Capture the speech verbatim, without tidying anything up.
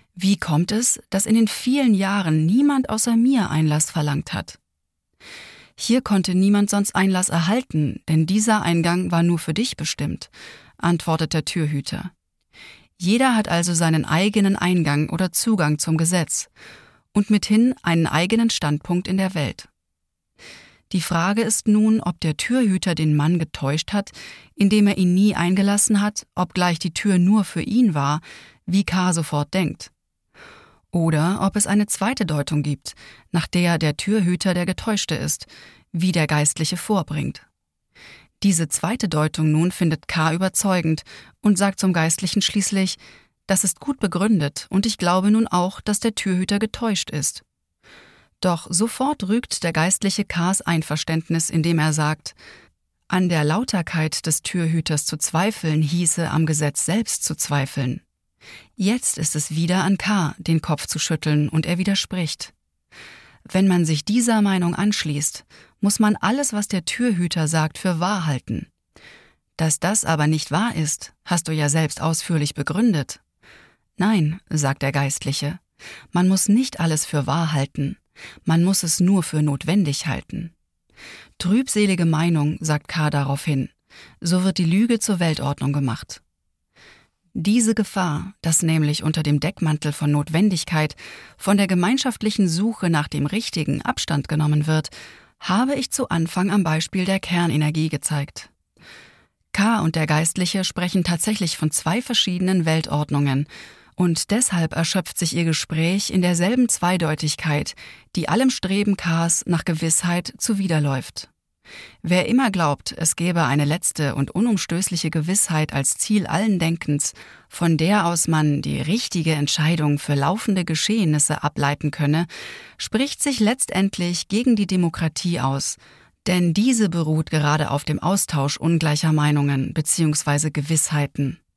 Wie kommt es, dass in den vielen Jahren niemand außer mir Einlass verlangt hat? Hier konnte niemand sonst Einlass erhalten, denn dieser Eingang war nur für dich bestimmt, antwortet der Türhüter. Jeder hat also seinen eigenen Eingang oder Zugang zum Gesetz und mithin einen eigenen Standpunkt in der Welt. Die Frage ist nun, ob der Türhüter den Mann getäuscht hat, indem er ihn nie eingelassen hat, obgleich die Tür nur für ihn war, wie K. sofort denkt. Oder ob es eine zweite Deutung gibt, nach der der Türhüter der Getäuschte ist, wie der Geistliche vorbringt. Diese zweite Deutung nun findet K. überzeugend und sagt zum Geistlichen schließlich: Das ist gut begründet und ich glaube nun auch, dass der Türhüter getäuscht ist. Doch sofort rügt der Geistliche K.s Einverständnis, indem er sagt: An der Lauterkeit des Türhüters zu zweifeln, hieße am Gesetz selbst zu zweifeln. Jetzt ist es wieder an K., den Kopf zu schütteln, und er widerspricht. Wenn man sich dieser Meinung anschließt, muss man alles, was der Türhüter sagt, für wahr halten. Dass das aber nicht wahr ist, hast du ja selbst ausführlich begründet. Nein, sagt der Geistliche, man muss nicht alles für wahr halten, man muss es nur für notwendig halten. Trübselige Meinung, sagt K. daraufhin, so wird die Lüge zur Weltordnung gemacht. Diese Gefahr, dass nämlich unter dem Deckmantel von Notwendigkeit von der gemeinschaftlichen Suche nach dem Richtigen Abstand genommen wird, habe ich zu Anfang am Beispiel der Kernenergie gezeigt. K. und der Geistliche sprechen tatsächlich von zwei verschiedenen Weltordnungen, und deshalb erschöpft sich ihr Gespräch in derselben Zweideutigkeit, die allem Streben K.s nach Gewissheit zuwiderläuft. Wer immer glaubt, es gäbe eine letzte und unumstößliche Gewissheit als Ziel allen Denkens, von der aus man die richtige Entscheidung für laufende Geschehnisse ableiten könne, spricht sich letztendlich gegen die Demokratie aus, denn diese beruht gerade auf dem Austausch ungleicher Meinungen bzw. Gewissheiten.